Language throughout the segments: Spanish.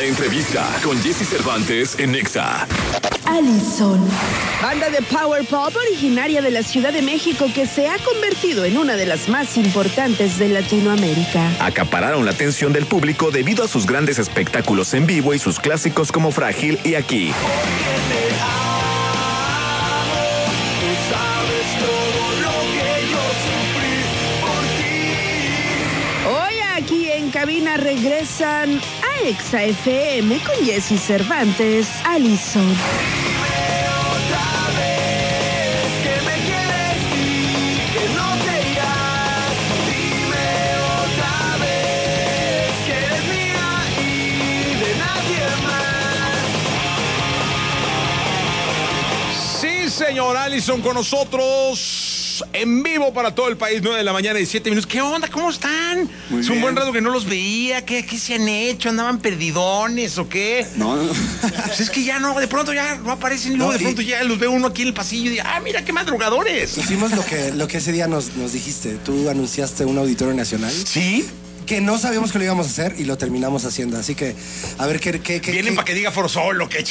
La entrevista con Jesse Cervantes en Nexa. Allison, banda de power pop originaria de la Ciudad de México que se ha convertido en una de las más importantes de Latinoamérica. Acapararon la atención del público debido a sus grandes espectáculos en vivo y sus clásicos como Frágil y Aquí. Hoy aquí en cabina regresan a Exa FM con Jesse Cervantes, Allison. Señor Allison con nosotros en vivo para todo el país, 9 de la mañana y 7 minutos. ¿Qué onda? ¿Cómo están? Es un buen rato que no los veía. ¿Qué se han hecho? ¿Andaban perdidones o qué? No. Pues es que ya no, de pronto ya no aparecen y luego de pronto ya los veo uno aquí en el pasillo y digo, mira qué madrugadores. Hicimos lo que ese día nos dijiste. Tú anunciaste un auditorio nacional. ¿Sí? Que no sabíamos que lo íbamos a hacer y lo terminamos haciendo. Así que, a ver qué. Vienen para que diga For Solo, que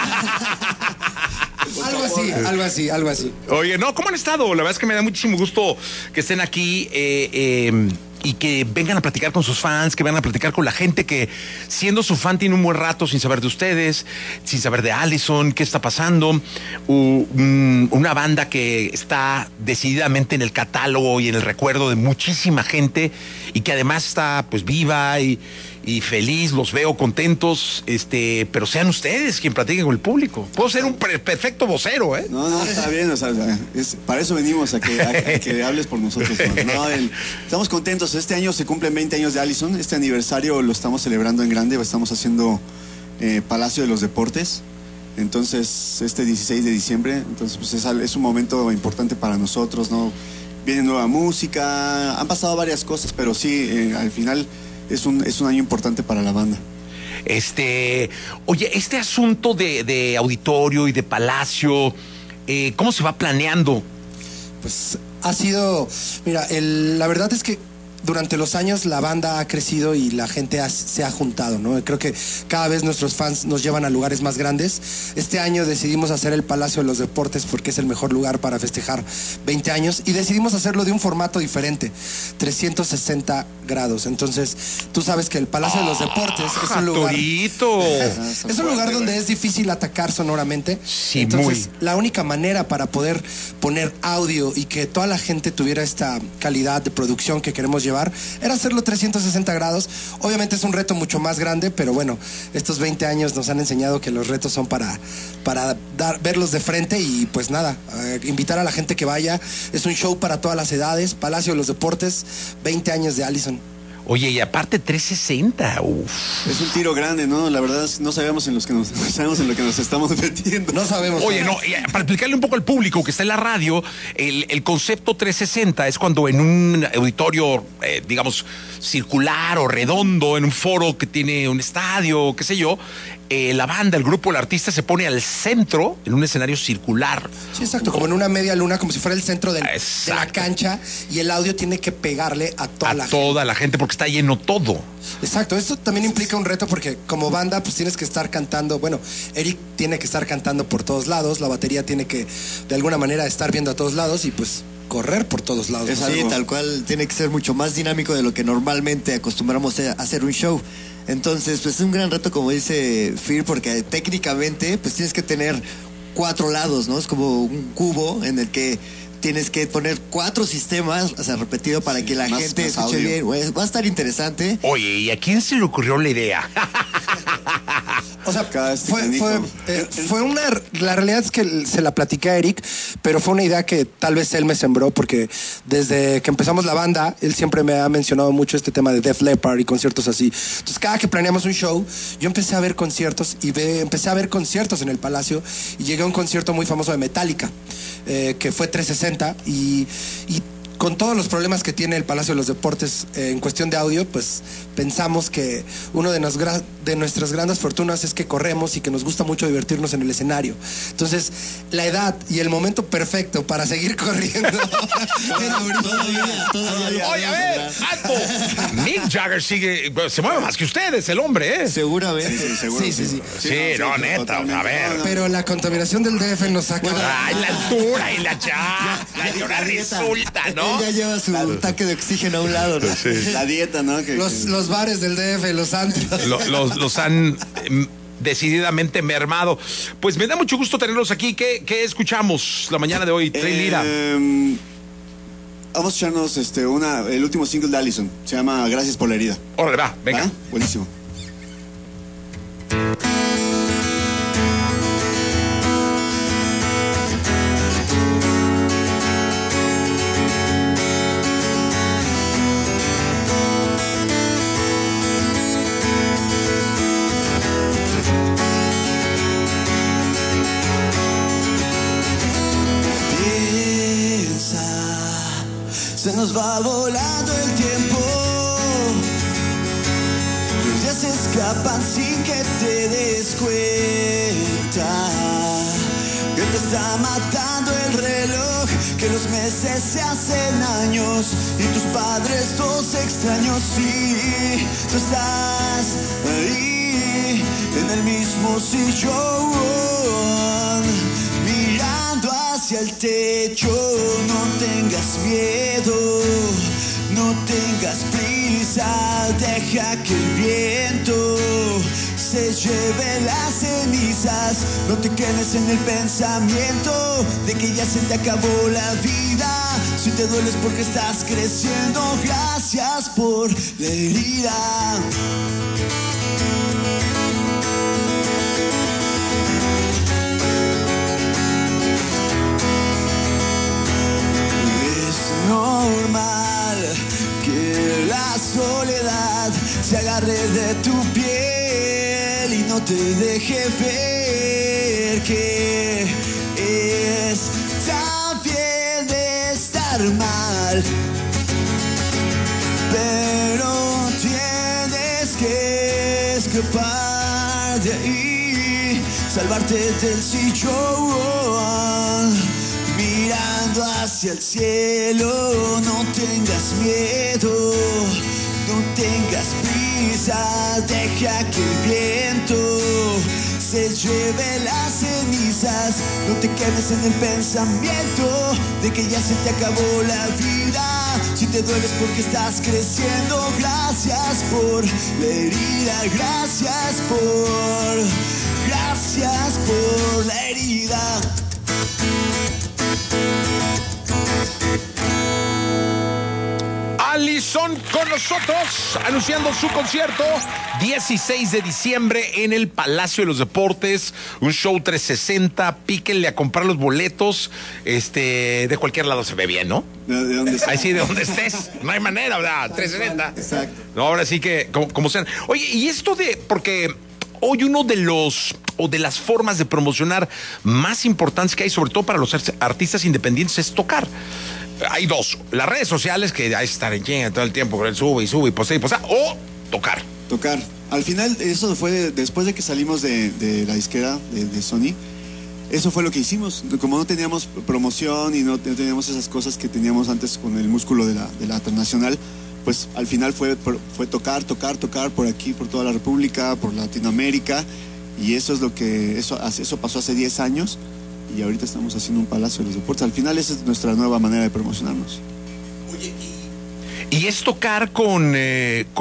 Algo así. Oye, no, ¿cómo han estado? La verdad es que me da muchísimo gusto que estén aquí y que vengan a platicar con sus fans, que vengan a platicar con la gente que, siendo su fan, tiene un buen rato sin saber de ustedes, sin saber de Allison, qué está pasando. Una banda que está decididamente en el catálogo y en el recuerdo de muchísima gente y que además está pues viva y feliz, los veo contentos, pero sean ustedes quien platiquen con el público. Puedo ser un perfecto vocero, ¿eh? No, está bien, o sea, para eso venimos, a que hables por nosotros. No, estamos contentos, este año se cumplen 20 años de Allison, este aniversario lo estamos celebrando en grande, estamos haciendo Palacio de los Deportes, entonces este 16 de diciembre, entonces pues es un momento importante para nosotros, ¿no? Viene nueva música, han pasado varias cosas, pero sí, al final es un año importante para la banda. Oye, este asunto de auditorio y de Palacio, ¿cómo se va planeando? Pues ha sido, mira, la verdad es que durante los años la banda ha crecido y la gente se ha juntado, ¿no? Creo que cada vez nuestros fans nos llevan a lugares más grandes. Este año decidimos hacer el Palacio de los Deportes porque es el mejor lugar para festejar 20 años y decidimos hacerlo de un formato diferente, 360 grados. Entonces, tú sabes que el Palacio de los Deportes es un lugar... es un lugar donde es difícil atacar sonoramente. Sí, entonces, la única manera para poder poner audio y que toda la gente tuviera esta calidad de producción que queremos llevar era hacerlo 360 grados. Obviamente es un reto mucho más grande, pero bueno, estos 20 años nos han enseñado que los retos son para verlos de frente y pues nada, invitar a la gente que vaya. Es un show para todas las edades, Palacio de los Deportes, 20 años de Allison. Oye, y aparte 360, Es un tiro grande, ¿no? La verdad no sabemos no sabemos en lo que nos estamos metiendo. No sabemos. Oye, no, para explicarle un poco al público que está en la radio, el concepto 360 es cuando en un auditorio, digamos, circular o redondo, en un foro que tiene un estadio, qué sé yo, la banda, el grupo, el artista se pone al centro en un escenario circular. Sí, exacto, como en una media luna, como si fuera el centro de la cancha, y el audio tiene que pegarle a toda la gente porque está lleno todo. Exacto, esto también implica un reto porque como banda pues tienes que estar cantando, bueno, Eric tiene que estar cantando por todos lados, la batería tiene que de alguna manera estar viendo a todos lados y pues correr por todos lados. Sí, tal cual, tiene que ser mucho más dinámico de lo que normalmente acostumbramos a hacer un show. Entonces, pues es un gran reto, como dice Fir, porque técnicamente pues tienes que tener 4 lados, ¿no? Es como un cubo en el que tienes que poner 4 sistemas, o sea, repetido para que la gente escuche bien. Va a estar interesante. Oye, ¿y a quién se le ocurrió la idea? O sea, fue una... La realidad es que se la platiqué a Eric, pero fue una idea que tal vez él me sembró, porque desde que empezamos la banda, él siempre me ha mencionado mucho este tema de Def Leppard y conciertos así. Entonces, cada que planeamos un show, yo empecé a ver conciertos y empecé a ver conciertos en el Palacio y llegué a un concierto muy famoso de Metallica, que fue 360 y con todos los problemas que tiene el Palacio de los Deportes en cuestión de audio, pues pensamos que uno de nuestras grandes fortunas es que corremos y que nos gusta mucho divertirnos en el escenario. Entonces, la edad y el momento perfecto para seguir corriendo era todavía. Oye, a ver, alto. Mick Jagger sigue, se mueve más que ustedes, el hombre, ¿eh? Seguramente. Sí, seguro. Sí. No, neta, a ver. Pero la contaminación del DF nos saca. Ay, la altura y la ahora resulta, ¿no? Él ya lleva su tanque de oxígeno a un lado, ¿no? La dieta, ¿no? Los bares del DF, los antros. Los han decididamente mermado. Pues me da mucho gusto tenerlos aquí. ¿Qué escuchamos la mañana de hoy? Trey Lira. Vamos a echarnos el último single de Allison. Se llama Gracias por la herida. Órale, va, venga. ¿Va? Buenísimo. Se nos va volando el tiempo, los días se escapan sin que te des cuenta, que te está matando el reloj, que los meses se hacen años y tus padres dos extraños. Sí, tú estás ahí en el mismo sillón, mirando hacia el techo. No tengas miedo, no tengas prisa, deja que el viento se lleve las cenizas. No te quedes en el pensamiento de que ya se te acabó la vida. Si te dueles porque estás creciendo, gracias por la herida. Normal que la soledad se agarre de tu piel y no te deje ver que está bien de estar mal, pero tienes que escapar de ahí, salvarte del sillón, mirando hacia el cielo. No tengas miedo, no tengas prisa, deja que el viento se lleve las cenizas. No te quedes en el pensamiento de que ya se te acabó la vida. Si te dueles porque estás creciendo, gracias por la herida, gracias por la herida. Allison con nosotros, anunciando su concierto 16 de diciembre en el Palacio de los Deportes, un show 360, píquenle a comprar los boletos, de cualquier lado se ve bien, ¿no? ¿De dónde estés? Ahí sí, de donde estés, no hay manera, ¿verdad? 360. Exacto. No, ahora sí que, como sean. Oye, y esto porque hoy uno de las formas de promocionar más importantes que hay, sobre todo para los artistas independientes, es tocar. Hay dos, las redes sociales, que hay que estar en chinga todo el tiempo con el sube y posee, o tocar. Al final, eso fue después de que salimos de la disquera de Sony. Eso fue lo que hicimos. Como no teníamos promoción y no teníamos esas cosas que teníamos antes con el músculo de la transnacional, pues al final fue tocar por aquí, por toda la República, por Latinoamérica. Y eso es eso pasó hace 10 años. Y ahorita estamos haciendo un Palacio de los Deportes. Al final esa es nuestra nueva manera de promocionarnos. Oye, y es tocar con